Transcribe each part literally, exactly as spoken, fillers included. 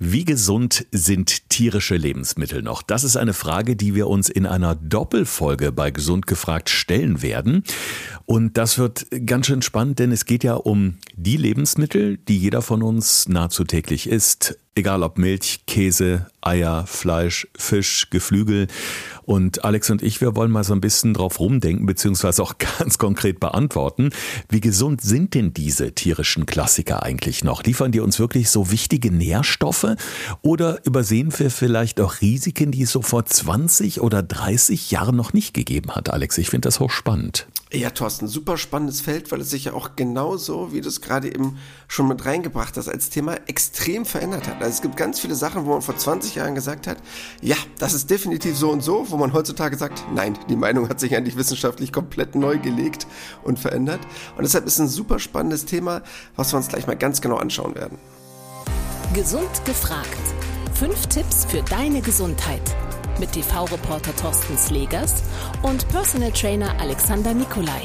Wie gesund sind tierische Lebensmittel noch? Das ist eine Frage, die wir uns in einer Doppelfolge bei Gesund gefragt stellen werden. Und das wird ganz schön spannend, denn es geht ja um die Lebensmittel, die jeder von uns nahezu täglich isst. Egal ob Milch, Käse, Eier, Fleisch, Fisch, Geflügel. Und Alex und ich, wir wollen mal so ein bisschen drauf rumdenken, beziehungsweise auch ganz konkret beantworten. Wie gesund sind denn diese tierischen Klassiker eigentlich noch? Liefern die uns wirklich so wichtige Nährstoffe? Oder übersehen wir vielleicht auch Risiken, die es so vor zwanzig oder dreißig Jahren noch nicht gegeben hat, Alex? Ich finde das hochspannend. Ja, Thorsten, super spannendes Feld, weil es sich ja auch genauso, wie du es gerade eben schon mit reingebracht hast, als Thema extrem verändert hat. Also es gibt ganz viele Sachen, wo man vor zwanzig Jahren gesagt hat, ja, das ist definitiv so und so, wo man heutzutage sagt, nein, die Meinung hat sich eigentlich wissenschaftlich komplett neu gelegt und verändert. Und deshalb ist es ein super spannendes Thema, was wir uns gleich mal ganz genau anschauen werden. Gesund gefragt. Fünf Tipps für deine Gesundheit. Mit T V-Reporter Thorsten Slegers und Personal Trainer Alexander Nikolai.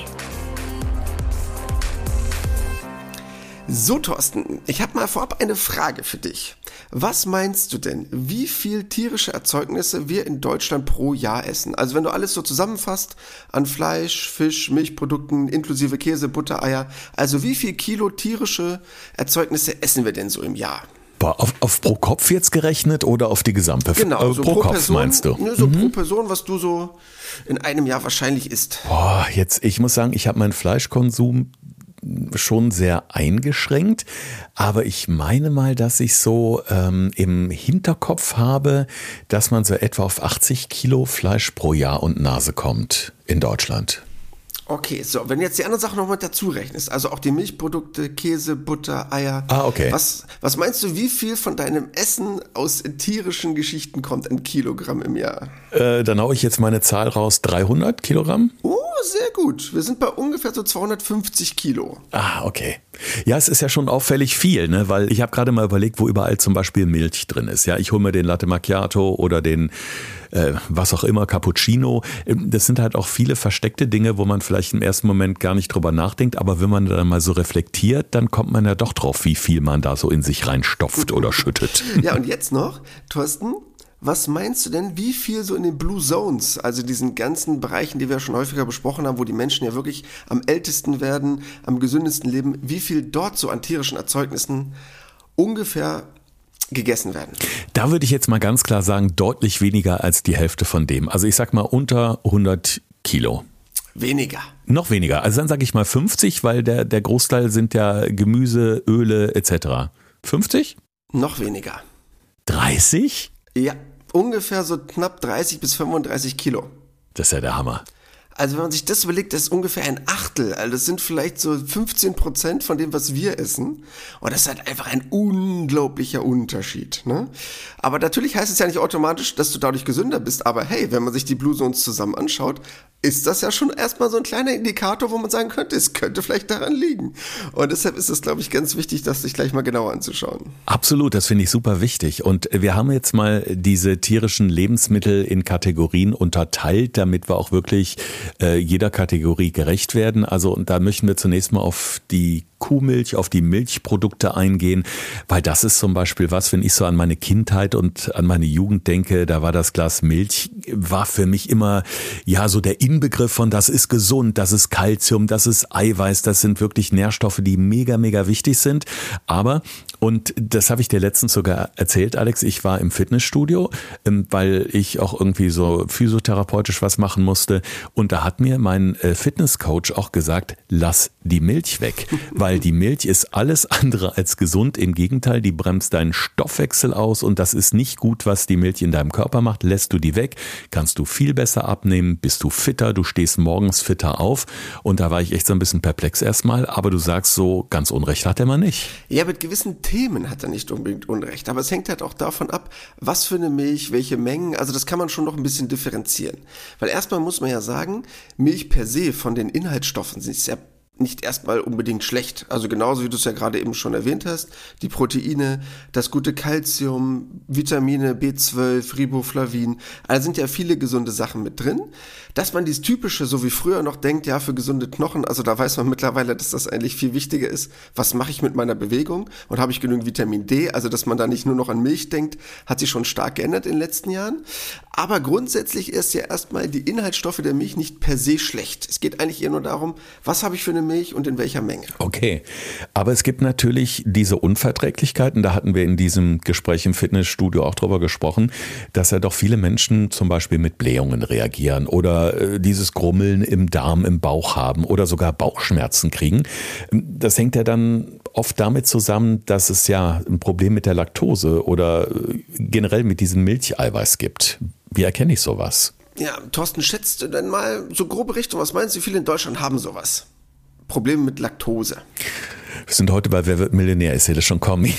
So, Thorsten, ich habe mal vorab eine Frage für dich. Was meinst du denn, wie viel tierische Erzeugnisse wir in Deutschland pro Jahr essen? Also wenn du alles so zusammenfasst an Fleisch, Fisch, Milchprodukten inklusive Käse, Butter, Eier, also wie viel Kilo tierische Erzeugnisse essen wir denn so im Jahr? Auf, auf pro Kopf jetzt gerechnet oder auf die gesamte? Genau, äh, so pro, pro Kopf Person, meinst du? Ne, so mhm. pro Person, was du so in einem Jahr wahrscheinlich isst. Boah, jetzt, ich muss sagen, ich habe meinen Fleischkonsum schon sehr eingeschränkt, aber ich meine mal, dass ich so ähm, im Hinterkopf habe, dass man so etwa auf achtzig Kilo Fleisch pro Jahr und Nase kommt in Deutschland. Okay, so, wenn du jetzt die anderen Sachen noch mit dazu rechnest, also auch die Milchprodukte, Käse, Butter, Eier. Ah, okay. Was, was meinst du, wie viel von deinem Essen aus tierischen Geschichten kommt in Kilogramm im Jahr? Äh, dann hau ich jetzt meine Zahl raus, dreihundert Kilogramm? Oh, sehr gut. Wir sind bei ungefähr so zweihundertfünfzig Kilo. Ah, okay. Ja, es ist ja schon auffällig viel, ne? Weil ich habe gerade mal überlegt, wo überall zum Beispiel Milch drin ist. Ja, ich hole mir den Latte Macchiato oder den äh, was auch immer, Cappuccino. Das sind halt auch viele versteckte Dinge, wo man vielleicht im ersten Moment gar nicht drüber nachdenkt. Aber wenn man dann mal so reflektiert, dann kommt man ja doch drauf, wie viel man da so in sich reinstopft oder schüttet. Ja, und jetzt noch, Thorsten, was meinst du denn, wie viel so in den Blue Zones, also diesen ganzen Bereichen, die wir schon häufiger besprochen haben, wo die Menschen ja wirklich am ältesten werden, am gesündesten leben, wie viel dort so an tierischen Erzeugnissen ungefähr gegessen werden? Da würde ich jetzt mal ganz klar sagen, deutlich weniger als die Hälfte von dem. Also ich sag mal unter hundert Kilo. Weniger. Noch weniger. Also dann sage ich mal fünfzig, weil der, der Großteil sind ja Gemüse, Öle et cetera. fünfzig? Noch weniger. dreißig? Ja, ungefähr so knapp dreißig bis fünfunddreißig Kilo. Das ist ja der Hammer. Also wenn man sich das überlegt, das ist ungefähr ein Achtel. Also das sind vielleicht so fünfzehn Prozent von dem, was wir essen. Und das ist halt einfach ein unglaublicher Unterschied. Ne? Aber natürlich heißt es ja nicht automatisch, dass du dadurch gesünder bist. Aber hey, wenn man sich die Blue Zones zusammen anschaut, ist das ja schon erstmal so ein kleiner Indikator, wo man sagen könnte, es könnte vielleicht daran liegen. Und deshalb ist es, glaube ich, ganz wichtig, das sich gleich mal genauer anzuschauen. Absolut, das finde ich super wichtig. Und wir haben jetzt mal diese tierischen Lebensmittel in Kategorien unterteilt, damit wir auch wirklich äh, jeder Kategorie gerecht werden. Also und da möchten wir zunächst mal auf die Kuhmilch, auf die Milchprodukte eingehen, weil das ist zum Beispiel was, wenn ich so an meine Kindheit und an meine Jugend denke, da war das Glas Milch, war für mich immer ja so der Inbegriff von, das ist gesund, das ist Kalzium, das ist Eiweiß, das sind wirklich Nährstoffe, die mega, mega wichtig sind. Aber, und das habe ich dir letztens sogar erzählt, Alex, ich war im Fitnessstudio, weil ich auch irgendwie so physiotherapeutisch was machen musste und da hat mir mein Fitnesscoach auch gesagt, lass die Milch weg, weil die Milch ist alles andere als gesund. Im Gegenteil, die bremst deinen Stoffwechsel aus und das ist nicht gut, was die Milch in deinem Körper macht. Lässt du die weg, kannst du viel besser abnehmen, bist du fitter, du stehst morgens fitter auf. Und da war ich echt so ein bisschen perplex erstmal, aber du sagst so, ganz Unrecht hat er mal nicht. Ja, mit gewissen Themen hat er nicht unbedingt Unrecht, aber es hängt halt auch davon ab, was für eine Milch, welche Mengen, also das kann man schon noch ein bisschen differenzieren. Weil erstmal muss man ja sagen, Milch per se von den Inhaltsstoffen ist ja nicht erstmal unbedingt schlecht. Also genauso wie du es ja gerade eben schon erwähnt hast, die Proteine, das gute Calcium, Vitamine B zwölf, Riboflavin, also sind ja viele gesunde Sachen mit drin. Dass man dieses Typische, so wie früher noch denkt, ja, für gesunde Knochen, also da weiß man mittlerweile, dass das eigentlich viel wichtiger ist, was mache ich mit meiner Bewegung und habe ich genügend Vitamin D, also dass man da nicht nur noch an Milch denkt, hat sich schon stark geändert in den letzten Jahren. Aber grundsätzlich ist ja erstmal die Inhaltsstoffe der Milch nicht per se schlecht. Es geht eigentlich eher nur darum, was habe ich für eine Milch und in welcher Menge. Okay, aber es gibt natürlich diese Unverträglichkeiten, da hatten wir in diesem Gespräch im Fitnessstudio auch drüber gesprochen, dass ja doch viele Menschen zum Beispiel mit Blähungen reagieren oder äh, dieses Grummeln im Darm, im Bauch haben oder sogar Bauchschmerzen kriegen. Das hängt ja dann oft damit zusammen, dass es ja ein Problem mit der Laktose oder generell mit diesem Milcheiweiß gibt. Wie erkenne ich sowas? Ja, Thorsten, schätzt du denn mal so grobe Richtung, was meinst du, wie viele in Deutschland haben sowas? Probleme mit Laktose. Wir sind heute bei Wer wird Millionär, ich sehe das schon kommen.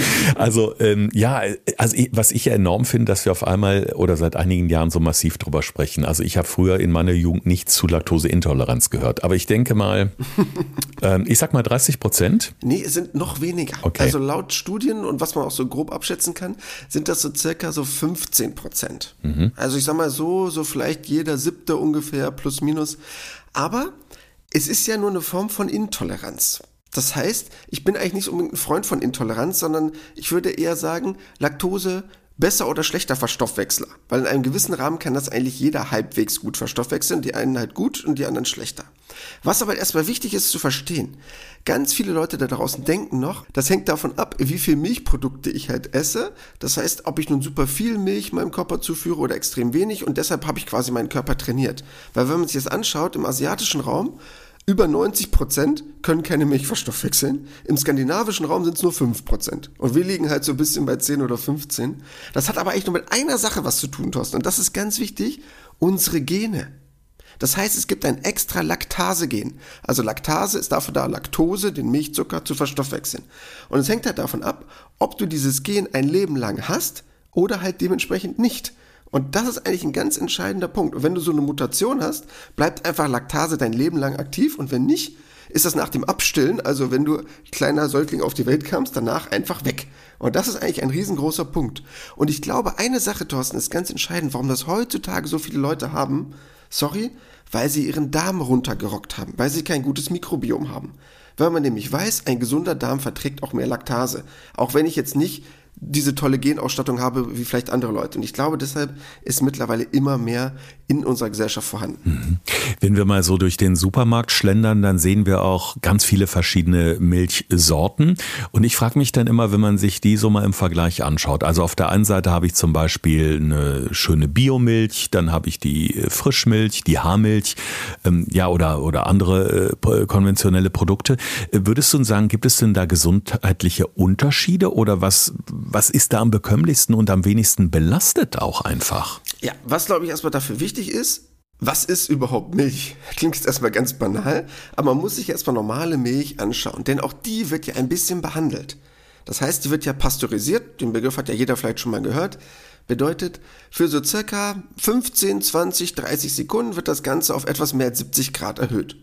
Also ähm, ja, also was ich ja enorm finde, dass wir auf einmal oder seit einigen Jahren so massiv drüber sprechen. Also ich habe früher in meiner Jugend nichts zu Laktoseintoleranz gehört, aber ich denke mal, ähm, ich sag mal dreißig Prozent. Nee, es sind noch weniger. Okay. Also laut Studien und was man auch so grob abschätzen kann, sind das so circa so fünfzehn Prozent. Mhm. Also ich sag mal so, so vielleicht jeder siebte ungefähr plus minus. Aber es ist ja nur eine Form von Intoleranz. Das heißt, ich bin eigentlich nicht unbedingt ein Freund von Intoleranz, sondern ich würde eher sagen, Laktose besser oder schlechter Verstoffwechsler. Weil in einem gewissen Rahmen kann das eigentlich jeder halbwegs gut verstoffwechseln, die einen halt gut und die anderen schlechter. Was aber erstmal wichtig ist zu verstehen, ganz viele Leute da draußen denken noch, das hängt davon ab, wie viel Milchprodukte ich halt esse. Das heißt, ob ich nun super viel Milch meinem Körper zuführe oder extrem wenig und deshalb habe ich quasi meinen Körper trainiert. Weil wenn man sich das anschaut, im asiatischen Raum, über neunzig Prozent können keine Milch verstoffwechseln. Im skandinavischen Raum sind es nur fünf Prozent. Und wir liegen halt so ein bisschen bei zehn oder fünfzehn. Das hat aber eigentlich nur mit einer Sache was zu tun, Thorsten. Und das ist ganz wichtig, unsere Gene. Das heißt, es gibt ein extra Laktase-Gen. Also Laktase ist dafür da, Laktose, den Milchzucker, zu verstoffwechseln. Und es hängt halt davon ab, ob du dieses Gen ein Leben lang hast oder halt dementsprechend nicht. Und das ist eigentlich ein ganz entscheidender Punkt. Und wenn du so eine Mutation hast, bleibt einfach Laktase dein Leben lang aktiv. Und wenn nicht, ist das nach dem Abstillen, also wenn du kleiner Säugling auf die Welt kamst, danach einfach weg. Und das ist eigentlich ein riesengroßer Punkt. Und ich glaube, eine Sache, Thorsten, ist ganz entscheidend, warum das heutzutage so viele Leute haben. Sorry, weil sie ihren Darm runtergerockt haben, weil sie kein gutes Mikrobiom haben. Weil man nämlich weiß, ein gesunder Darm verträgt auch mehr Laktase. Auch wenn ich jetzt nicht diese tolle Genausstattung habe wie vielleicht andere Leute. Und ich glaube, deshalb ist mittlerweile immer mehr in unserer Gesellschaft vorhanden. Wenn wir mal so durch den Supermarkt schlendern, dann sehen wir auch ganz viele verschiedene Milchsorten. Und ich frage mich dann immer, wenn man sich die so mal im Vergleich anschaut. Also auf der einen Seite habe ich zum Beispiel eine schöne Biomilch, dann habe ich die Frischmilch, die Haarmilch, ähm, ja, oder, oder andere äh, konventionelle Produkte. Würdest du sagen, gibt es denn da gesundheitliche Unterschiede oder was, was ist da am bekömmlichsten und am wenigsten belastet auch einfach? Ja, was glaube ich erstmal dafür wichtig ist, was ist überhaupt Milch? Klingt jetzt erstmal ganz banal, aber man muss sich erstmal normale Milch anschauen, denn auch die wird ja ein bisschen behandelt. Das heißt, die wird ja pasteurisiert, den Begriff hat ja jeder vielleicht schon mal gehört, bedeutet, für so circa fünfzehn, zwanzig, dreißig Sekunden wird das Ganze auf etwas mehr als siebzig Grad erhöht.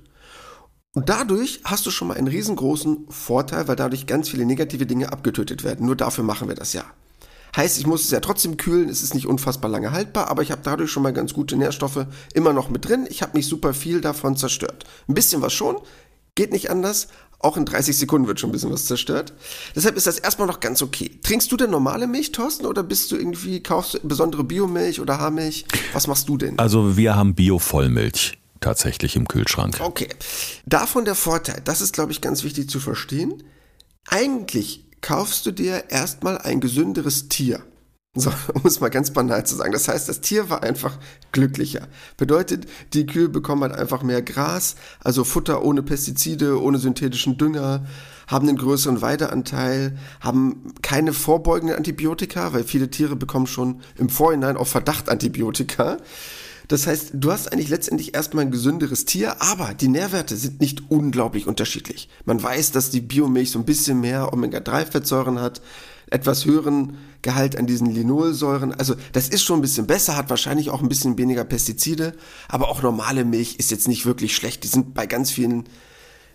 Und dadurch hast du schon mal einen riesengroßen Vorteil, weil dadurch ganz viele negative Dinge abgetötet werden. Nur dafür machen wir das ja. Heißt, ich muss es ja trotzdem kühlen, es ist nicht unfassbar lange haltbar, aber ich habe dadurch schon mal ganz gute Nährstoffe immer noch mit drin. Ich habe nicht super viel davon zerstört. Ein bisschen was schon, geht nicht anders. Auch in dreißig Sekunden wird schon ein bisschen was zerstört. Deshalb ist das erstmal noch ganz okay. Trinkst du denn normale Milch, Thorsten, oder bist du irgendwie, kaufst du besondere Biomilch oder Haarmilch? Was machst du denn? Also wir haben Bio-Vollmilch tatsächlich im Kühlschrank. Okay. Davon der Vorteil, das ist, glaube ich, ganz wichtig zu verstehen. Eigentlich kaufst du dir erstmal ein gesünderes Tier. So, um es mal ganz banal zu sagen. Das heißt, das Tier war einfach glücklicher. Bedeutet, die Kühe bekommen halt einfach mehr Gras, also Futter ohne Pestizide, ohne synthetischen Dünger, haben einen größeren Weideanteil, haben keine vorbeugenden Antibiotika, weil viele Tiere bekommen schon im Vorhinein auf Verdacht Antibiotika. Das heißt, du hast eigentlich letztendlich erstmal ein gesünderes Tier, aber die Nährwerte sind nicht unglaublich unterschiedlich. Man weiß, dass die Biomilch so ein bisschen mehr Omega drei Fettsäuren hat, etwas höheren Gehalt an diesen Linolsäuren. Also das ist schon ein bisschen besser, hat wahrscheinlich auch ein bisschen weniger Pestizide, aber auch normale Milch ist jetzt nicht wirklich schlecht. Die sind bei ganz vielen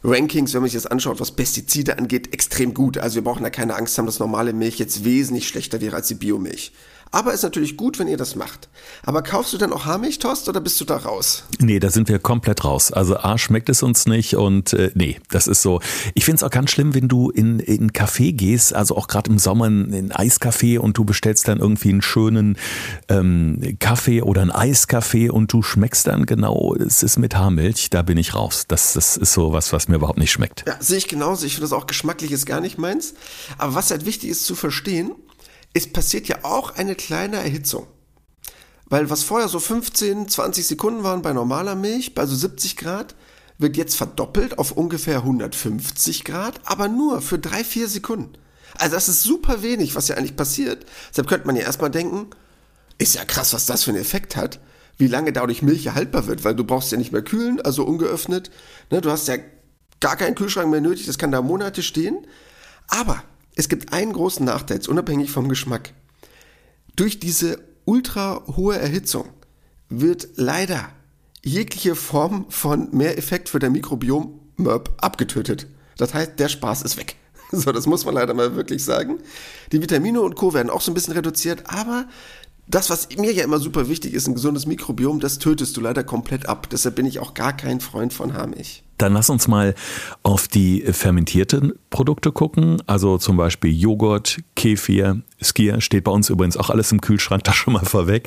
Rankings, wenn man sich das anschaut, was Pestizide angeht, extrem gut. Also wir brauchen da keine Angst haben, dass normale Milch jetzt wesentlich schlechter wäre als die Biomilch. Aber ist natürlich gut, wenn ihr das macht. Aber kaufst du dann auch Haarmilch, Torst, oder bist du da raus? Nee, da sind wir komplett raus. Also A, schmeckt es uns nicht und äh, nee, das ist so. Ich finde es auch ganz schlimm, wenn du in in einen Café gehst, also auch gerade im Sommer in einen Eiscafé und du bestellst dann irgendwie einen schönen ähm, Kaffee oder einen Eiskaffee und du schmeckst dann genau, es ist mit Haarmilch, da bin ich raus. Das, das ist so was, was mir überhaupt nicht schmeckt. Ja, sehe ich genauso. Ich finde das auch geschmacklich ist gar nicht meins. Aber was halt wichtig ist zu verstehen, es passiert ja auch eine kleine Erhitzung. Weil was vorher so fünfzehn, zwanzig Sekunden waren bei normaler Milch, bei so siebzig Grad, wird jetzt verdoppelt auf ungefähr hundertfünfzig Grad, aber nur für drei, vier Sekunden. Also das ist super wenig, was ja eigentlich passiert. Deshalb könnte man ja erstmal denken, ist ja krass, was das für einen Effekt hat, wie lange dadurch Milch haltbar wird, weil du brauchst ja nicht mehr kühlen, also ungeöffnet. Ne, du hast ja gar keinen Kühlschrank mehr nötig, das kann da Monate stehen. Aber es gibt einen großen Nachteil, jetzt unabhängig vom Geschmack. Durch diese ultra hohe Erhitzung wird leider jegliche Form von Mehreffekt für das Mikrobiom abgetötet. Das heißt, der Spaß ist weg. So, das muss man leider mal wirklich sagen. Die Vitamine und Co. werden auch so ein bisschen reduziert, aber das, was mir ja immer super wichtig ist, ein gesundes Mikrobiom, das tötest du leider komplett ab. Deshalb bin ich auch gar kein Freund von Haarmilch. Dann lass uns mal auf die fermentierten Produkte gucken, also zum Beispiel Joghurt, Kefir, Skyr, steht bei uns übrigens auch alles im Kühlschrank, das schon mal vorweg.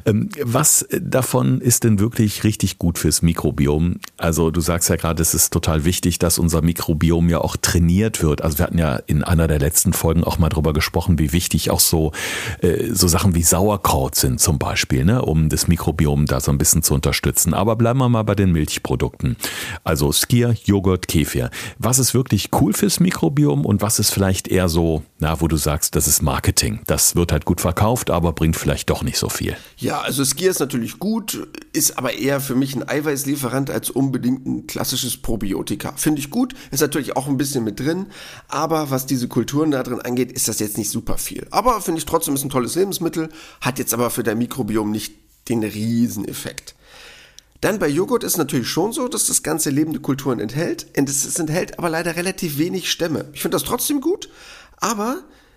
Was davon ist denn wirklich richtig gut fürs Mikrobiom? Also du sagst ja gerade, es ist total wichtig, dass unser Mikrobiom ja auch trainiert wird. Also wir hatten ja in einer der letzten Folgen auch mal drüber gesprochen, wie wichtig auch so, so Sachen wie Sauerkraut sind zum Beispiel, ne, um das Mikrobiom da so ein bisschen zu unterstützen. Aber bleiben wir mal bei den Milchprodukten. Also Skyr, Joghurt, Kefir. Was ist wirklich cool fürs Mikrobiom und was ist vielleicht eher so, na, wo du sagst, das ist Marketing. Das wird halt gut verkauft, aber bringt vielleicht doch nicht so viel. Ja, also Skyr ist natürlich gut, ist aber eher für mich ein Eiweißlieferant als unbedingt ein klassisches Probiotika. Finde ich gut, ist natürlich auch ein bisschen mit drin, aber was diese Kulturen da drin angeht, ist das jetzt nicht super viel. Aber finde ich trotzdem, ist ein tolles Lebensmittel, hat jetzt aber für dein Mikrobiom nicht den Rieseneffekt. Dann bei Joghurt ist es natürlich schon so, dass das Ganze lebende Kulturen enthält. Und es enthält aber leider relativ wenig Stämme. Ich finde das trotzdem gut, aber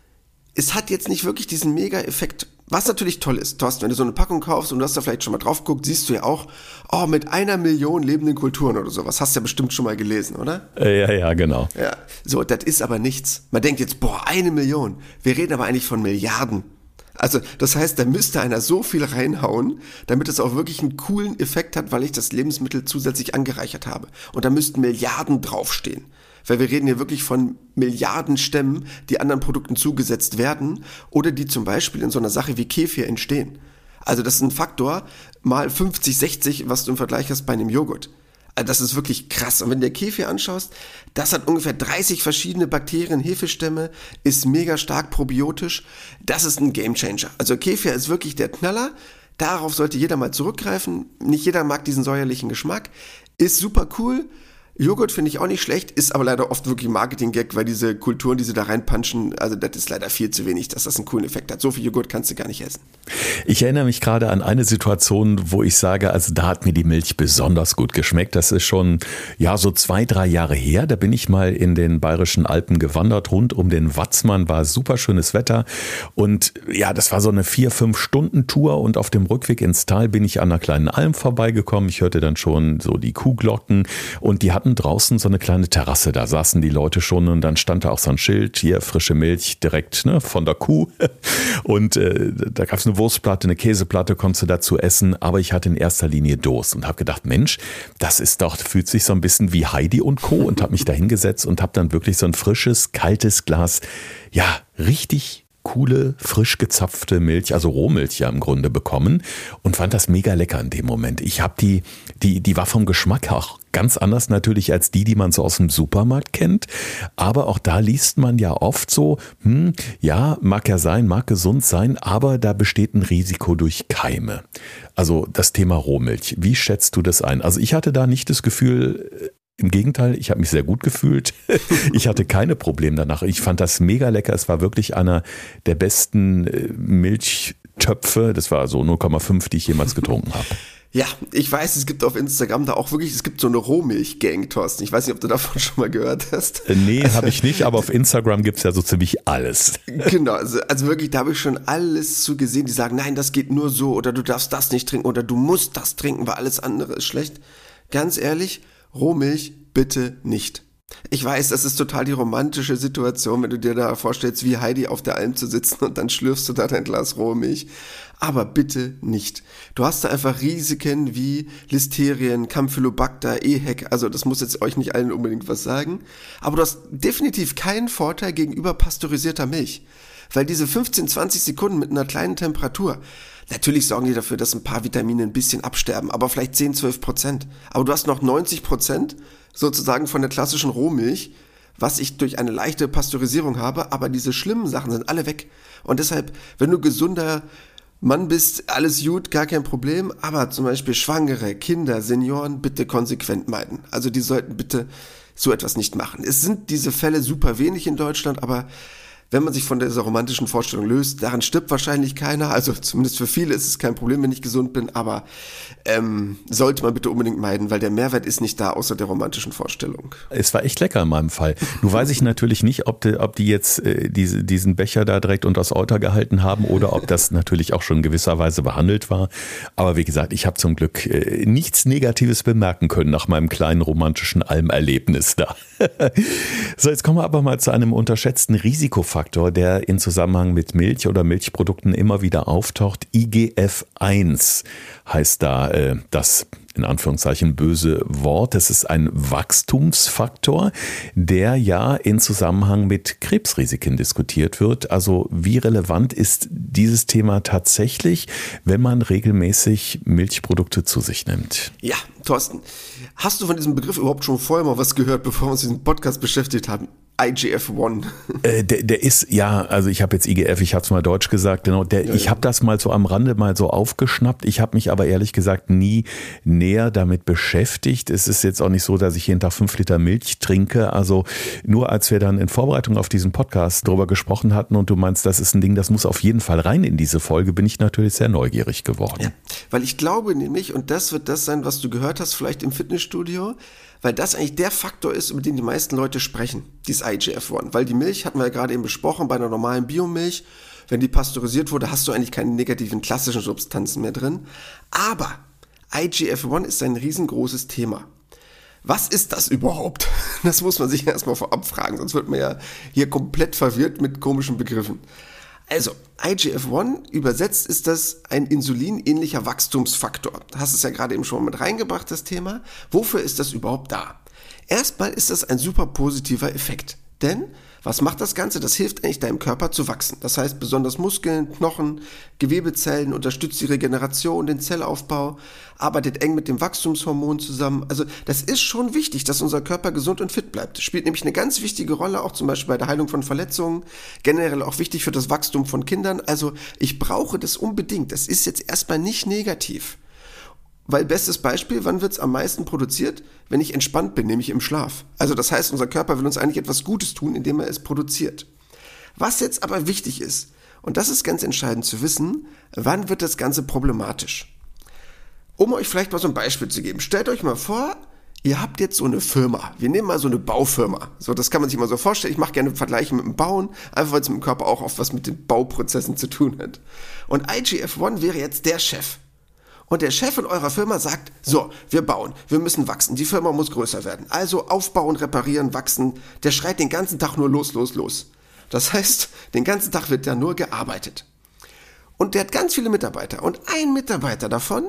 es hat jetzt nicht wirklich diesen Mega-Effekt. Was natürlich toll ist, Thorsten, wenn du so eine Packung kaufst und du hast da vielleicht schon mal drauf geguckt, siehst du ja auch, oh, mit einer Million lebenden Kulturen oder sowas. Hast du ja bestimmt schon mal gelesen, oder? Ja, ja, genau. Ja, so, das ist aber nichts. Man denkt jetzt, boah, eine Million. Wir reden aber eigentlich von Milliarden. Also das heißt, da müsste einer so viel reinhauen, damit es auch wirklich einen coolen Effekt hat, weil ich das Lebensmittel zusätzlich angereichert habe. Und da müssten Milliarden draufstehen. Weil wir reden hier wirklich von Milliarden Stämmen, die anderen Produkten zugesetzt werden oder die zum Beispiel in so einer Sache wie Kefir entstehen. Also das ist ein Faktor mal fünfzig, sechzig, was du im Vergleich hast bei einem Joghurt. Also das ist wirklich krass. Und wenn du dir Kefir anschaust, das hat ungefähr dreißig verschiedene Bakterien, Hefestämme, ist mega stark probiotisch. Das ist ein Gamechanger. Also Kefir ist wirklich der Knaller. Darauf sollte jeder mal zurückgreifen. Nicht jeder mag diesen säuerlichen Geschmack. Ist super cool. Joghurt finde ich auch nicht schlecht, ist aber leider oft wirklich Marketing-Gag, weil diese Kulturen, die sie da reinpunchen, also das ist leider viel zu wenig, dass das einen coolen Effekt hat. So viel Joghurt kannst du gar nicht essen. Ich erinnere mich gerade an eine Situation, wo ich sage, also da hat mir die Milch besonders gut geschmeckt. Das ist schon, ja, so zwei, drei Jahre her. Da bin ich mal in den Bayerischen Alpen gewandert, rund um den Watzmann, war super schönes Wetter. Und ja, das war so eine vier, fünf Stunden Tour und auf dem Rückweg ins Tal bin ich an einer kleinen Alm vorbeigekommen. Ich hörte dann schon so die Kuhglocken und die hatten draußen so eine kleine Terrasse, da saßen die Leute schon und dann stand da auch so ein Schild, hier frische Milch direkt, ne, von der Kuh und äh, da gab es eine Wurstplatte, eine Käseplatte, konntest du dazu essen, aber ich hatte in erster Linie Durst und habe gedacht, Mensch, das ist doch, fühlt sich so ein bisschen wie Heidi und Co. und habe mich da hingesetzt und habe dann wirklich so ein frisches, kaltes Glas, ja, richtig coole, frisch gezapfte Milch, also Rohmilch ja im Grunde bekommen und fand das mega lecker in dem Moment. Ich habe die, die, die war vom Geschmack auch ganz anders natürlich als die, die man so aus dem Supermarkt kennt. Aber auch da liest man ja oft so, hm, ja, mag ja sein, mag gesund sein, aber da besteht ein Risiko durch Keime. Also das Thema Rohmilch. Wie schätzt du das ein? Also ich hatte da nicht das Gefühl, im Gegenteil, ich habe mich sehr gut gefühlt. Ich hatte keine Probleme danach. Ich fand das mega lecker. Es war wirklich einer der besten Milchtöpfe. Das war so null Komma fünf, die ich jemals getrunken habe. Ja, ich weiß, es gibt auf Instagram da auch wirklich, es gibt so eine Rohmilch-Gang, Thorsten. Ich weiß nicht, ob du davon schon mal gehört hast. Äh, nee, also, habe ich nicht, aber auf Instagram gibt's ja so ziemlich alles. Genau, also, also wirklich, da habe ich schon alles zu gesehen, die sagen, nein, das geht nur so oder du darfst das nicht trinken oder du musst das trinken, weil alles andere ist schlecht. Ganz ehrlich, Rohmilch bitte nicht. Ich weiß, das ist total die romantische Situation, wenn du dir da vorstellst, wie Heidi auf der Alm zu sitzen und dann schlürfst du da dein Glas Rohmilch. Aber bitte nicht. Du hast da einfach Risiken wie Listerien, Campylobacter, E H E C, also das muss jetzt euch nicht allen unbedingt was sagen. Aber du hast definitiv keinen Vorteil gegenüber pasteurisierter Milch. Weil diese fünfzehn, zwanzig Sekunden mit einer kleinen Temperatur, natürlich sorgen die dafür, dass ein paar Vitamine ein bisschen absterben, aber vielleicht zehn, zwölf Prozent. Aber du hast noch neunzig Prozent sozusagen von der klassischen Rohmilch, was ich durch eine leichte Pasteurisierung habe, aber diese schlimmen Sachen sind alle weg. Und deshalb, wenn du gesunder Mann bist, alles gut, gar kein Problem, aber zum Beispiel Schwangere, Kinder, Senioren bitte konsequent meiden. Also die sollten bitte so etwas nicht machen. Es sind diese Fälle super wenig in Deutschland, aber wenn man sich von dieser romantischen Vorstellung löst, daran stirbt wahrscheinlich keiner, also zumindest für viele ist es kein Problem, wenn ich gesund bin, aber ähm, sollte man bitte unbedingt meiden, weil der Mehrwert ist nicht da, außer der romantischen Vorstellung. Es war echt lecker in meinem Fall. Nun weiß ich natürlich nicht, ob die, ob die jetzt äh, diese, diesen Becher da direkt unter das Euter gehalten haben oder ob das natürlich auch schon in gewisser Weise behandelt war, aber wie gesagt, ich habe zum Glück äh, nichts Negatives bemerken können nach meinem kleinen romantischen Almerlebnis da. So, jetzt kommen wir aber mal zu einem unterschätzten Risikofaktor, der in Zusammenhang mit Milch oder Milchprodukten immer wieder auftaucht. I G F eins heißt da äh, das in Anführungszeichen böse Wort. Das ist ein Wachstumsfaktor, der ja in Zusammenhang mit Krebsrisiken diskutiert wird. Also wie relevant ist dieses Thema tatsächlich, wenn man regelmäßig Milchprodukte zu sich nimmt? Ja, Thorsten, hast du von diesem Begriff überhaupt schon vorher mal was gehört, bevor wir uns mit diesem Podcast beschäftigt haben? I G F eins. Äh, der, der ist, ja, also ich habe jetzt I G F, ich habe es mal deutsch gesagt, genau. Der, ja, ich ja. habe das mal so am Rande mal so aufgeschnappt. Ich habe mich aber ehrlich gesagt nie näher damit beschäftigt. Es ist jetzt auch nicht so, dass ich jeden Tag fünf Liter Milch trinke. Also nur als wir dann in Vorbereitung auf diesen Podcast drüber gesprochen hatten und du meinst, das ist ein Ding, das muss auf jeden Fall rein in diese Folge, bin ich natürlich sehr neugierig geworden. Ja, weil ich glaube nämlich, und das wird das sein, was du gehört hast, vielleicht im Fitnessstudio, weil das eigentlich der Faktor ist, über den die meisten Leute sprechen, dieses I G F eins. Weil die Milch, hatten wir ja gerade eben besprochen, bei einer normalen Biomilch, wenn die pasteurisiert wurde, hast du eigentlich keine negativen klassischen Substanzen mehr drin. Aber I G F eins ist ein riesengroßes Thema. Was ist das überhaupt? Das muss man sich erstmal vorab fragen, sonst wird man ja hier komplett verwirrt mit komischen Begriffen. Also, I G F eins, übersetzt ist das ein insulinähnlicher Wachstumsfaktor. Du hast es ja gerade eben schon mit reingebracht, das Thema. Wofür ist das überhaupt da? Erstmal ist das ein super positiver Effekt. Denn, was macht das Ganze? Das hilft eigentlich deinem Körper zu wachsen. Das heißt, besonders Muskeln, Knochen, Gewebezellen, unterstützt die Regeneration, den Zellaufbau, arbeitet eng mit dem Wachstumshormon zusammen. Also das ist schon wichtig, dass unser Körper gesund und fit bleibt. Das spielt nämlich eine ganz wichtige Rolle, auch zum Beispiel bei der Heilung von Verletzungen, generell auch wichtig für das Wachstum von Kindern. Also ich brauche das unbedingt. Das ist jetzt erstmal nicht negativ. Weil bestes Beispiel, wann wird es am meisten produziert? Wenn ich entspannt bin, nämlich im Schlaf. Also das heißt, unser Körper will uns eigentlich etwas Gutes tun, indem er es produziert. Was jetzt aber wichtig ist, und das ist ganz entscheidend zu wissen, wann wird das Ganze problematisch? Um euch vielleicht mal so ein Beispiel zu geben. Stellt euch mal vor, ihr habt jetzt so eine Firma. Wir nehmen mal so eine Baufirma. So, das kann man sich mal so vorstellen. Ich mache gerne Vergleiche mit dem Bauen, einfach weil es mit dem Körper auch oft was mit den Bauprozessen zu tun hat. Und I G F eins wäre jetzt der Chef. Und der Chef in eurer Firma sagt, so, wir bauen, wir müssen wachsen, die Firma muss größer werden. Also aufbauen, reparieren, wachsen. Der schreit den ganzen Tag nur los, los, los. Das heißt, den ganzen Tag wird da nur gearbeitet. Und der hat ganz viele Mitarbeiter. Und ein Mitarbeiter davon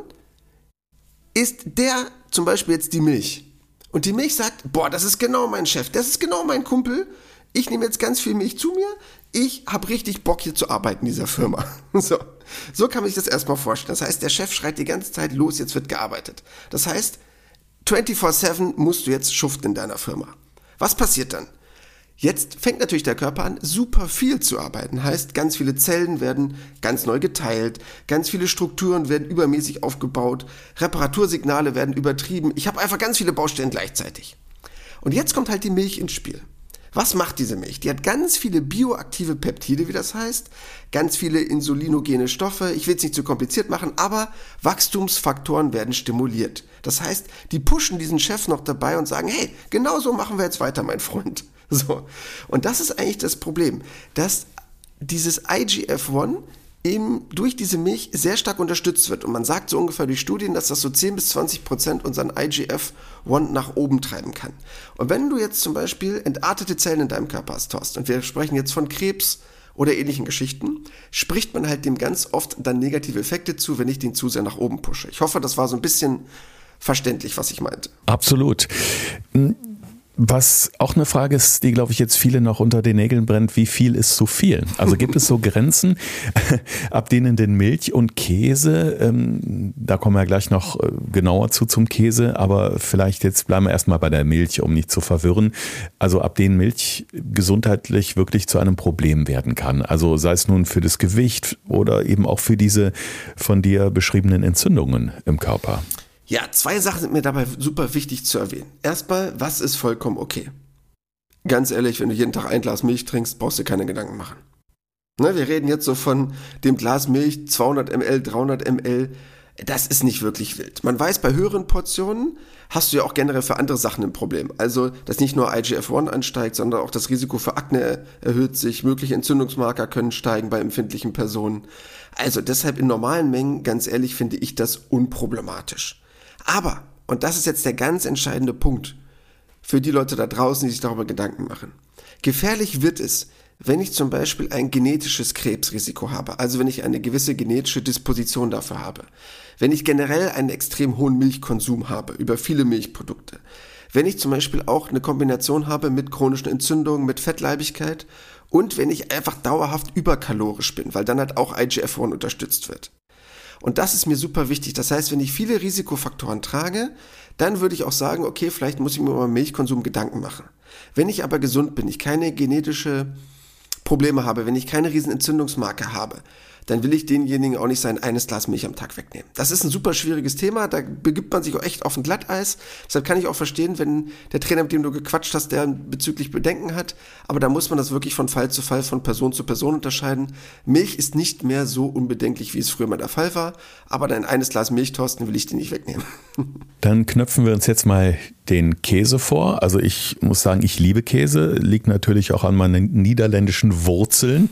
ist der, zum Beispiel jetzt die Milch. Und die Milch sagt, boah, das ist genau mein Chef, das ist genau mein Kumpel. Ich nehme jetzt ganz viel Milch zu mir. Ich habe richtig Bock, hier zu arbeiten in dieser Firma. So, so kann man sich das erstmal vorstellen. Das heißt, der Chef schreit die ganze Zeit, los, jetzt wird gearbeitet. Das heißt, vierundzwanzig sieben musst du jetzt schuften in deiner Firma. Was passiert dann? Jetzt fängt natürlich der Körper an, super viel zu arbeiten. Heißt, ganz viele Zellen werden ganz neu geteilt, ganz viele Strukturen werden übermäßig aufgebaut, Reparatursignale werden übertrieben. Ich habe einfach ganz viele Baustellen gleichzeitig. Und jetzt kommt halt die Milch ins Spiel. Was macht diese Milch? Die hat ganz viele bioaktive Peptide, wie das heißt, ganz viele insulinogene Stoffe. Ich will es nicht zu kompliziert machen, aber Wachstumsfaktoren werden stimuliert. Das heißt, die pushen diesen Chef noch dabei und sagen, hey, genau so machen wir jetzt weiter, mein Freund. So. Und das ist eigentlich das Problem, dass dieses I G F eins eben durch diese Milch sehr stark unterstützt wird. Und man sagt so ungefähr durch Studien, dass das so zehn bis zwanzig Prozent unseren I G F eins nach oben treiben kann. Und wenn du jetzt zum Beispiel entartete Zellen in deinem Körper hast, Thorsten, und wir sprechen jetzt von Krebs oder ähnlichen Geschichten, spricht man halt dem ganz oft dann negative Effekte zu, wenn ich den zu sehr nach oben pushe. Ich hoffe, das war so ein bisschen verständlich, was ich meinte. Absolut. Was auch eine Frage ist, die, glaube ich, jetzt viele noch unter den Nägeln brennt, wie viel ist zu viel? Also gibt es so Grenzen, ab denen denn Milch und Käse, ähm, da kommen wir gleich noch genauer zu zum Käse, aber vielleicht jetzt bleiben wir erstmal bei der Milch, um nicht zu verwirren. Also ab denen Milch gesundheitlich wirklich zu einem Problem werden kann. Also sei es nun für das Gewicht oder eben auch für diese von dir beschriebenen Entzündungen im Körper. Ja, zwei Sachen sind mir dabei super wichtig zu erwähnen. Erstmal, was ist vollkommen okay? Ganz ehrlich, wenn du jeden Tag ein Glas Milch trinkst, brauchst du dir keine Gedanken machen. Ne, wir reden jetzt so von dem Glas Milch, zweihundert Milliliter, dreihundert Milliliter. Das ist nicht wirklich wild. Man weiß, bei höheren Portionen hast du ja auch generell für andere Sachen ein Problem. Also, dass nicht nur I G F eins ansteigt, sondern auch das Risiko für Akne erhöht sich. Mögliche Entzündungsmarker können steigen bei empfindlichen Personen. Also deshalb in normalen Mengen, ganz ehrlich, finde ich das unproblematisch. Aber, und das ist jetzt der ganz entscheidende Punkt für die Leute da draußen, die sich darüber Gedanken machen. Gefährlich wird es, wenn ich zum Beispiel ein genetisches Krebsrisiko habe, also wenn ich eine gewisse genetische Disposition dafür habe, wenn ich generell einen extrem hohen Milchkonsum habe über viele Milchprodukte, wenn ich zum Beispiel auch eine Kombination habe mit chronischen Entzündungen, mit Fettleibigkeit und wenn ich einfach dauerhaft überkalorisch bin, weil dann halt auch I G F eins unterstützt wird. Und das ist mir super wichtig. Das heißt, wenn ich viele Risikofaktoren trage, dann würde ich auch sagen, okay, vielleicht muss ich mir über Milchkonsum Gedanken machen. Wenn ich aber gesund bin, ich keine genetische Probleme habe, wenn ich keine riesen Entzündungsmarker habe, dann will ich denjenigen auch nicht sein eines Glas Milch am Tag wegnehmen. Das ist ein super schwieriges Thema, da begibt man sich auch echt auf ein Glatteis. Deshalb kann ich auch verstehen, wenn der Trainer, mit dem du gequatscht hast, der bezüglich Bedenken hat. Aber da muss man das wirklich von Fall zu Fall, von Person zu Person unterscheiden. Milch ist nicht mehr so unbedenklich, wie es früher mal der Fall war. Aber dein eines Glas Milch, Thorsten, will ich dir nicht wegnehmen. Dann knöpfen wir uns jetzt mal den Käse vor. Also ich muss sagen, ich liebe Käse. Liegt natürlich auch an meinen niederländischen Wurzeln.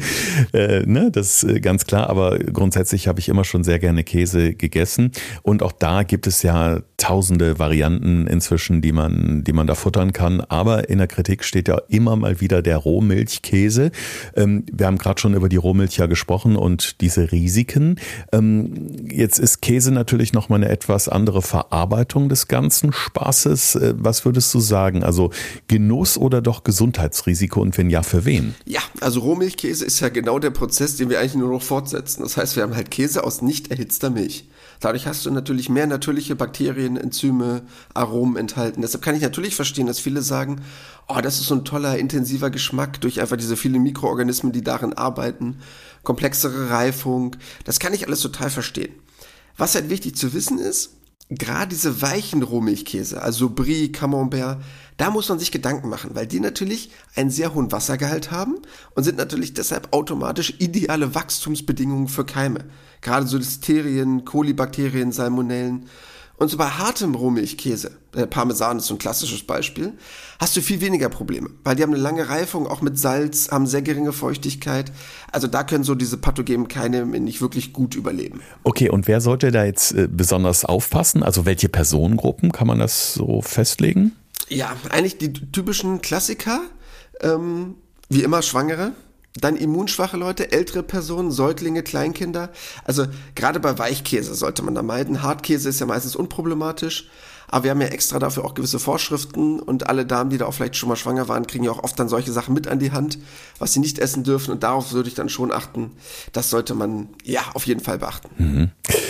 äh, ne, das ist ganz klar. Aber grundsätzlich habe ich immer schon sehr gerne Käse gegessen. Und auch da gibt es ja tausende Varianten inzwischen, die man, die man da futtern kann. Aber in der Kritik steht ja immer mal wieder der Rohmilchkäse. Ähm, wir haben gerade schon über die Rohmilch ja gesprochen und diese Risiken. Ähm, jetzt ist Käse natürlich noch mal eine etwas andere Verarbeitung des ganzen Spaßes. Was würdest du sagen? Also Genuss oder doch Gesundheitsrisiko und wenn ja, für wen? Ja, also Rohmilchkäse ist ja genau der Prozess, den wir eigentlich nur noch fortsetzen. Das heißt, wir haben halt Käse aus nicht erhitzter Milch. Dadurch hast du natürlich mehr natürliche Bakterien, Enzyme, Aromen enthalten. Deshalb kann ich natürlich verstehen, dass viele sagen, oh, das ist so ein toller, intensiver Geschmack durch einfach diese vielen Mikroorganismen, die darin arbeiten, komplexere Reifung. Das kann ich alles total verstehen. Was halt wichtig zu wissen ist, gerade diese weichen Rohmilchkäse, also Brie, Camembert, da muss man sich Gedanken machen, weil die natürlich einen sehr hohen Wassergehalt haben und sind natürlich deshalb automatisch ideale Wachstumsbedingungen für Keime. Gerade so Listerien, Kolibakterien, Salmonellen. Und so bei hartem Rohmilchkäse, der Parmesan ist so ein klassisches Beispiel, hast du viel weniger Probleme, weil die haben eine lange Reifung, auch mit Salz, haben sehr geringe Feuchtigkeit. Also da können so diese pathogenen Keime nicht wirklich gut überleben. Okay, und wer sollte da jetzt besonders aufpassen? Also welche Personengruppen, kann man das so festlegen? Ja, eigentlich die typischen Klassiker, ähm, wie immer Schwangere. Dann immunschwache Leute, ältere Personen, Säuglinge, Kleinkinder. Also gerade bei Weichkäse sollte man da meiden. Hartkäse ist ja meistens unproblematisch. Aber wir haben ja extra dafür auch gewisse Vorschriften. Und alle Damen, die da auch vielleicht schon mal schwanger waren, kriegen ja auch oft dann solche Sachen mit an die Hand, was sie nicht essen dürfen. Und darauf würde ich dann schon achten. Das sollte man ja auf jeden Fall beachten. Mhm.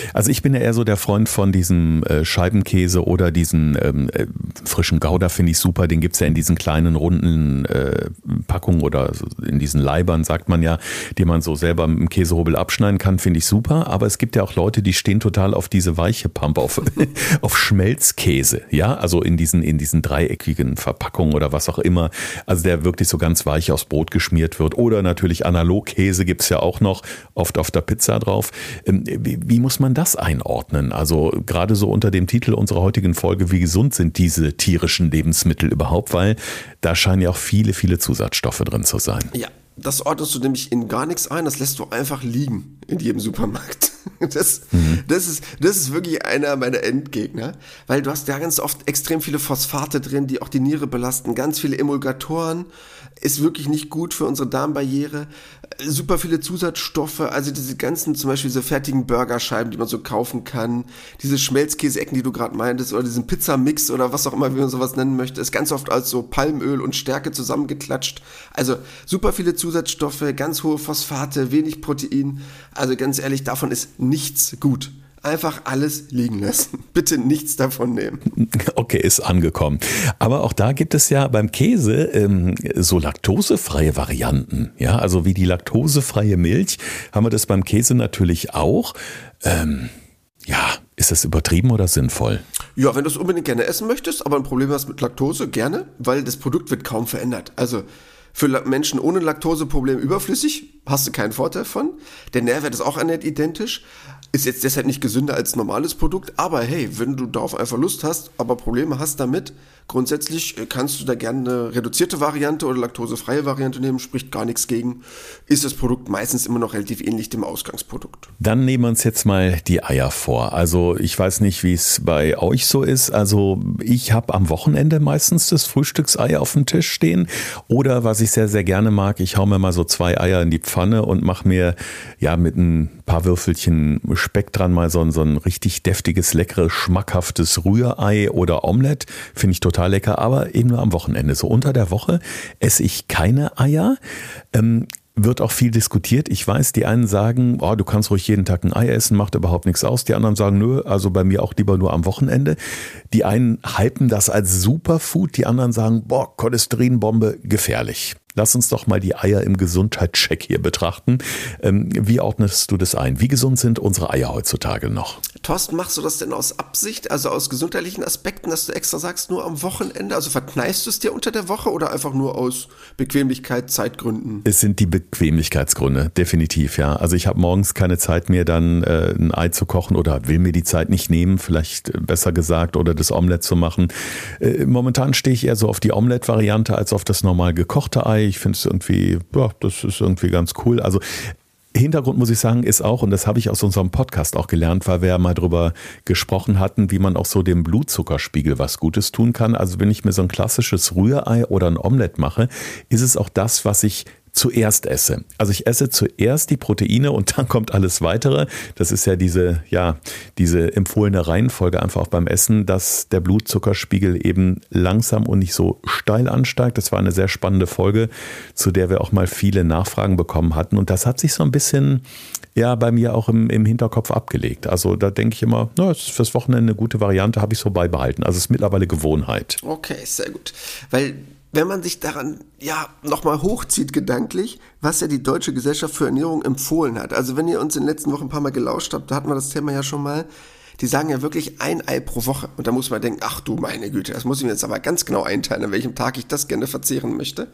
Also ich bin ja eher so der Freund von diesem äh, Scheibenkäse oder diesen ähm, äh, frischen Gouda, finde ich super. Den gibt's ja in diesen kleinen runden äh, Packungen oder in diesen Leibern, sagt man ja, die man so selber mit dem Käsehobel abschneiden kann, finde ich super. Aber es gibt ja auch Leute, die stehen total auf diese weiche Pampe, auf, auf Schmelzkäse. Ja, also in diesen, in diesen dreieckigen Verpackungen oder was auch immer. Also der wirklich so ganz weich aufs Brot geschmiert wird. Oder natürlich Analogkäse gibt's ja auch noch, oft auf der Pizza drauf. Wie, wie muss man das einordnen? Also gerade so unter dem Titel unserer heutigen Folge, wie gesund sind diese tierischen Lebensmittel überhaupt? Weil da scheinen ja auch viele, viele Zusatzstoffe drin zu sein. Ja, das ordnest du nämlich in gar nichts ein, das lässt du einfach liegen in jedem Supermarkt. Das, mhm. das, ist, das ist wirklich einer meiner Endgegner, weil du hast ja ganz oft extrem viele Phosphate drin, die auch die Niere belasten, ganz viele Emulgatoren, ist wirklich nicht gut für unsere Darmbarriere, super viele Zusatzstoffe, also diese ganzen, zum Beispiel diese fertigen Burgerscheiben, die man so kaufen kann, diese Schmelzkäse-Ecken, die du gerade meintest, oder diesen Pizzamix oder was auch immer, wie man sowas nennen möchte, ist ganz oft als so Palmöl und Stärke zusammengeklatscht, also super viele Zusatzstoffe, ganz hohe Phosphate, wenig Protein, also ganz ehrlich, davon ist nichts gut. Einfach alles liegen lassen. Bitte nichts davon nehmen. Okay, ist angekommen. Aber auch da gibt es ja beim Käse ähm, so laktosefreie Varianten. Ja, also wie die laktosefreie Milch haben wir das beim Käse natürlich auch. Ähm, ja, ist das übertrieben oder sinnvoll? Ja, wenn du es unbedingt gerne essen möchtest, aber ein Problem hast mit Laktose, gerne, weil das Produkt wird kaum verändert. Also für Menschen ohne Laktoseproblem überflüssig, hast du keinen Vorteil von. Der Nährwert ist auch nicht identisch. Ist jetzt deshalb nicht gesünder als normales Produkt, aber hey, wenn du darauf einfach Lust hast, aber Probleme hast damit, grundsätzlich kannst du da gerne eine reduzierte Variante oder laktosefreie Variante nehmen, spricht gar nichts gegen, ist das Produkt meistens immer noch relativ ähnlich dem Ausgangsprodukt. Dann nehmen wir uns jetzt mal die Eier vor. Also ich weiß nicht, wie es bei euch so ist, also ich habe am Wochenende meistens das Frühstücksei auf dem Tisch stehen oder was ich sehr, sehr gerne mag, ich hau mir mal so zwei Eier in die Pfanne und mache mir ja mit ein paar Würfelchen Speck dran mal so ein, so ein richtig deftiges, leckeres, schmackhaftes Rührei oder Omelette. Finde ich total lecker, aber eben nur am Wochenende. So unter der Woche esse ich keine Eier. Ähm, wird auch viel diskutiert. Ich weiß, die einen sagen, oh, du kannst ruhig jeden Tag ein Ei essen, macht überhaupt nichts aus. Die anderen sagen, nö, also bei mir auch lieber nur am Wochenende. Die einen hypen das als Superfood, die anderen sagen, boah, Cholesterinbombe, gefährlich. Lass uns doch mal die Eier im Gesundheitscheck hier betrachten. Ähm, wie ordnest du das ein? Wie gesund sind unsere Eier heutzutage noch? Thorsten, machst du das denn aus Absicht, also aus gesundheitlichen Aspekten, dass du extra sagst, nur am Wochenende? Also verkneifst du es dir unter der Woche oder einfach nur aus Bequemlichkeit, Zeitgründen? Es sind die Bequemlichkeitsgründe, definitiv, ja. Also ich habe morgens keine Zeit mehr, dann äh, ein Ei zu kochen oder will mir die Zeit nicht nehmen, vielleicht besser gesagt, oder das Omelett zu machen. Äh, momentan stehe ich eher so auf die Omelette-Variante als auf das normal gekochte Ei. Ich finde es irgendwie, ja, das ist irgendwie ganz cool. Also Hintergrund, muss ich sagen, ist auch, und das habe ich aus unserem Podcast auch gelernt, weil wir ja mal drüber gesprochen hatten, wie man auch so dem Blutzuckerspiegel was Gutes tun kann. Also wenn ich mir so ein klassisches Rührei oder ein Omelett mache, ist es auch das, was ich zuerst esse. Also ich esse zuerst die Proteine und dann kommt alles weitere. Das ist ja diese, ja, diese empfohlene Reihenfolge einfach auch beim Essen, dass der Blutzuckerspiegel eben langsam und nicht so steil ansteigt. Das war eine sehr spannende Folge, zu der wir auch mal viele Nachfragen bekommen hatten. Und das hat sich so ein bisschen, ja, bei mir auch im, im Hinterkopf abgelegt. Also da denke ich immer, na, das ist fürs Wochenende eine gute Variante, habe ich so beibehalten. Also es ist mittlerweile Gewohnheit. Okay, sehr gut. Weil wenn man sich daran ja nochmal hochzieht gedanklich, was ja die Deutsche Gesellschaft für Ernährung empfohlen hat. Also wenn ihr uns in den letzten Wochen ein paar Mal gelauscht habt, da hatten wir das Thema ja schon mal, die sagen ja wirklich ein Ei pro Woche. Und da muss man denken, ach du meine Güte, das muss ich mir jetzt aber ganz genau einteilen, an welchem Tag ich das gerne verzehren möchte.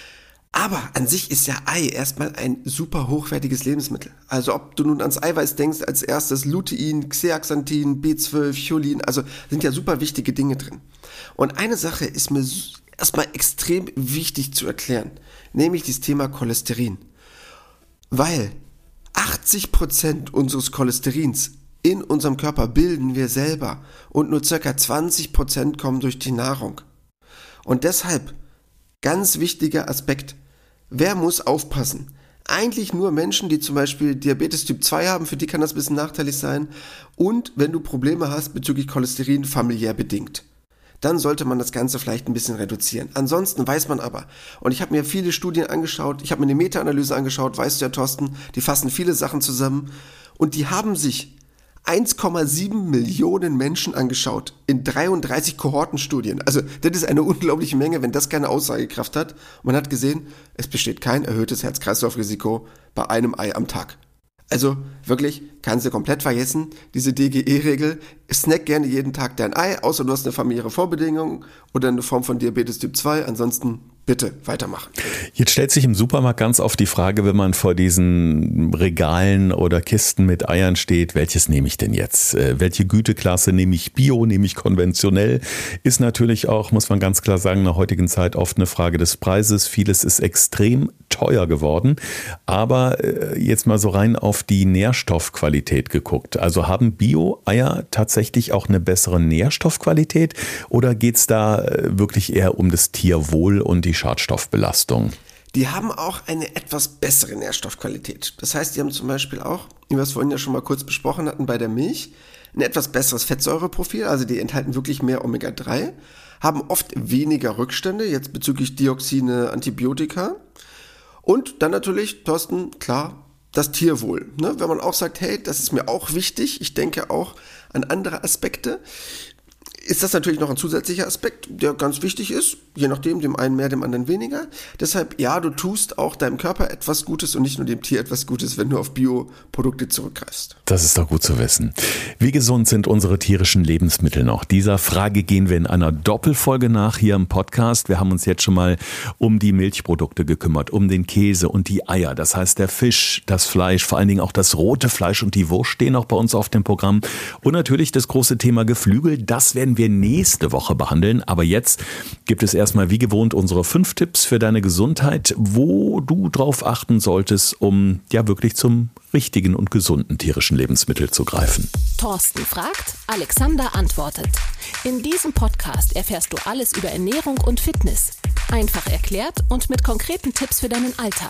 Aber an sich ist ja Ei erstmal ein super hochwertiges Lebensmittel. Also ob du nun ans Eiweiß denkst, als erstes Lutein, Zeaxanthin, B zwölf, Cholin, also sind ja super wichtige Dinge drin. Und eine Sache ist mir erstmal extrem wichtig zu erklären, nämlich das Thema Cholesterin. Weil achtzig Prozent unseres Cholesterins in unserem Körper bilden wir selber und nur ca. zwanzig Prozent kommen durch die Nahrung. Und deshalb, ganz wichtiger Aspekt, wer muss aufpassen? Eigentlich nur Menschen, die zum Beispiel Diabetes Typ zwei haben, für die kann das ein bisschen nachteilig sein. Und wenn du Probleme hast bezüglich Cholesterin, familiär bedingt. Dann sollte man das Ganze vielleicht ein bisschen reduzieren. Ansonsten weiß man aber, und ich habe mir viele Studien angeschaut, ich habe mir eine Meta-Analyse angeschaut, weißt du ja, Thorsten, die fassen viele Sachen zusammen und die haben sich eins Komma sieben Millionen Menschen angeschaut in dreiunddreißig Kohortenstudien. Also das ist eine unglaubliche Menge, wenn das keine Aussagekraft hat. Man hat gesehen, es besteht kein erhöhtes Herz-Kreislauf-Risiko bei einem Ei am Tag. Also wirklich, kannst du komplett vergessen, diese D G E-Regel. Snack gerne jeden Tag dein Ei, außer du hast eine familiäre Vorbedingung oder eine Form von Diabetes Typ zwei. Ansonsten bitte weitermachen. Jetzt stellt sich im Supermarkt ganz oft die Frage, wenn man vor diesen Regalen oder Kisten mit Eiern steht, welches nehme ich denn jetzt? Welche Güteklasse nehme ich? Bio, nehme ich konventionell? Ist natürlich auch, muss man ganz klar sagen, in der heutigen Zeit oft eine Frage des Preises. Vieles ist extrem teuer geworden. Aber jetzt mal so rein auf die Nährstoffqualität geguckt. Also haben Bio-Eier tatsächlich auch eine bessere Nährstoffqualität oder geht es da wirklich eher um das Tierwohl und die Schadstoffbelastung? Die haben auch eine etwas bessere Nährstoffqualität. Das heißt, die haben zum Beispiel auch, wie wir es vorhin ja schon mal kurz besprochen hatten, bei der Milch ein etwas besseres Fettsäureprofil, also die enthalten wirklich mehr Omega drei, haben oft weniger Rückstände, jetzt bezüglich Dioxine, Antibiotika und dann natürlich, Thorsten, klar, das Tierwohl. Ne? Wenn man auch sagt, hey, das ist mir auch wichtig, ich denke auch an andere Aspekte, ist das natürlich noch ein zusätzlicher Aspekt, der ganz wichtig ist, je nachdem, dem einen mehr, dem anderen weniger. Deshalb, ja, du tust auch deinem Körper etwas Gutes und nicht nur dem Tier etwas Gutes, wenn du auf Bioprodukte zurückgreifst. Das ist doch gut zu wissen. Wie gesund sind unsere tierischen Lebensmittel noch? Dieser Frage gehen wir in einer Doppelfolge nach hier im Podcast. Wir haben uns jetzt schon mal um die Milchprodukte gekümmert, um den Käse und die Eier. Das heißt, der Fisch, das Fleisch, vor allen Dingen auch das rote Fleisch und die Wurst stehen auch bei uns auf dem Programm. Und natürlich das große Thema Geflügel. Das werden wir nächste Woche behandeln. Aber jetzt gibt es erstmal wie gewohnt unsere fünf Tipps für deine Gesundheit, wo du drauf achten solltest, um ja wirklich zum richtigen und gesunden tierischen Lebensmittel zu greifen. Thorsten fragt, Alexander antwortet. In diesem Podcast erfährst du alles über Ernährung und Fitness. Einfach erklärt und mit konkreten Tipps für deinen Alltag.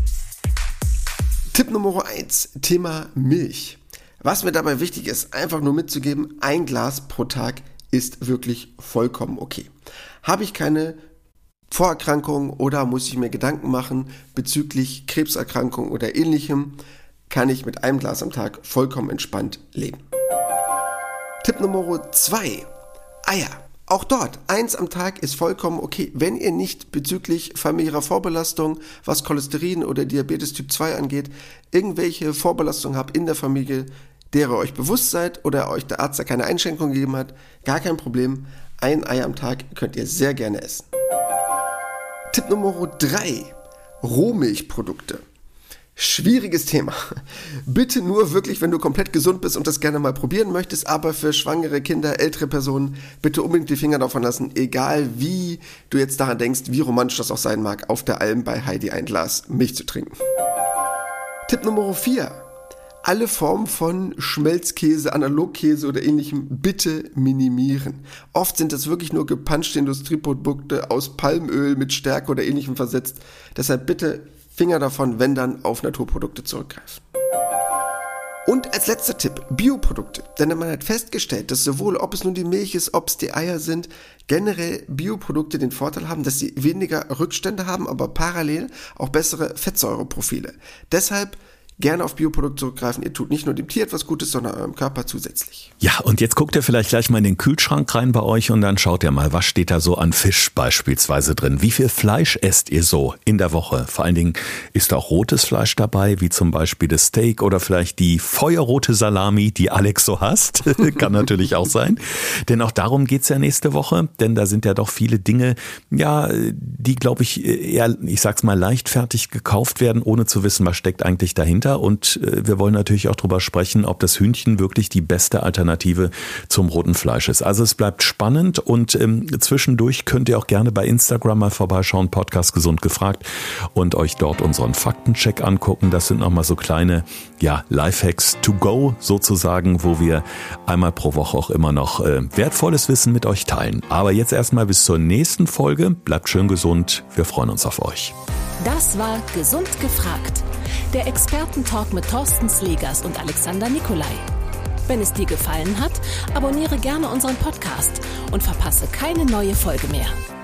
Tipp Nummer eins, Thema Milch. Was mir dabei wichtig ist, einfach nur mitzugeben, ein Glas pro Tag ist wirklich vollkommen okay. Habe ich keine Vorerkrankung oder muss ich mir Gedanken machen bezüglich Krebserkrankung oder ähnlichem, kann ich mit einem Glas am Tag vollkommen entspannt leben. Tipp Nummer zwei, Eier. Auch dort, eins am Tag ist vollkommen okay, wenn ihr nicht bezüglich familiärer Vorbelastung, was Cholesterin oder Diabetes Typ zwei angeht, irgendwelche Vorbelastung habt in der Familie, der ihr euch bewusst seid oder euch der Arzt da keine Einschränkung gegeben hat, gar kein Problem. Ein Ei am Tag könnt ihr sehr gerne essen. Tipp Nummer drei. Rohmilchprodukte. Schwieriges Thema. Bitte nur wirklich, wenn du komplett gesund bist und das gerne mal probieren möchtest, aber für schwangere Kinder, ältere Personen, bitte unbedingt die Finger davon lassen, egal wie du jetzt daran denkst, wie romantisch das auch sein mag, auf der Alm bei Heidi ein Glas Milch zu trinken. Tipp Nummer vier. Alle Formen von Schmelzkäse, Analogkäse oder ähnlichem bitte minimieren. Oft sind das wirklich nur gepanschte Industrieprodukte aus Palmöl mit Stärke oder ähnlichem versetzt. Deshalb bitte Finger davon, wenn dann auf Naturprodukte zurückgreifen. Und als letzter Tipp, Bioprodukte. Denn man hat festgestellt, dass sowohl, ob es nun die Milch ist, ob es die Eier sind, generell Bioprodukte den Vorteil haben, dass sie weniger Rückstände haben, aber parallel auch bessere Fettsäureprofile. Deshalb gerne auf Bioprodukte zurückgreifen. Ihr tut nicht nur dem Tier etwas Gutes, sondern eurem Körper zusätzlich. Ja, und jetzt guckt ihr vielleicht gleich mal in den Kühlschrank rein bei euch und dann schaut ihr mal, was steht da so an Fisch beispielsweise drin. Wie viel Fleisch esst ihr so in der Woche? Vor allen Dingen ist auch rotes Fleisch dabei, wie zum Beispiel das Steak oder vielleicht die feuerrote Salami, die Alex so hasst. Kann natürlich auch sein. Denn auch darum geht's ja nächste Woche, denn da sind ja doch viele Dinge, ja, die, glaube ich, eher, ich sag's mal, leichtfertig gekauft werden, ohne zu wissen, was steckt eigentlich dahinter. Und wir wollen natürlich auch darüber sprechen, ob das Hühnchen wirklich die beste Alternative zum roten Fleisch ist. Also es bleibt spannend und ähm, zwischendurch könnt ihr auch gerne bei Instagram mal vorbeischauen, Podcast Gesund gefragt, und euch dort unseren Faktencheck angucken. Das sind nochmal so kleine, ja, Lifehacks to go sozusagen, wo wir einmal pro Woche auch immer noch äh, wertvolles Wissen mit euch teilen. Aber jetzt erstmal bis zur nächsten Folge. Bleibt schön gesund. Wir freuen uns auf euch. Das war Gesund gefragt. Der Experten-Talk mit Thorsten Slegers und Alexander Nikolai. Wenn es dir gefallen hat, abonniere gerne unseren Podcast und verpasse keine neue Folge mehr.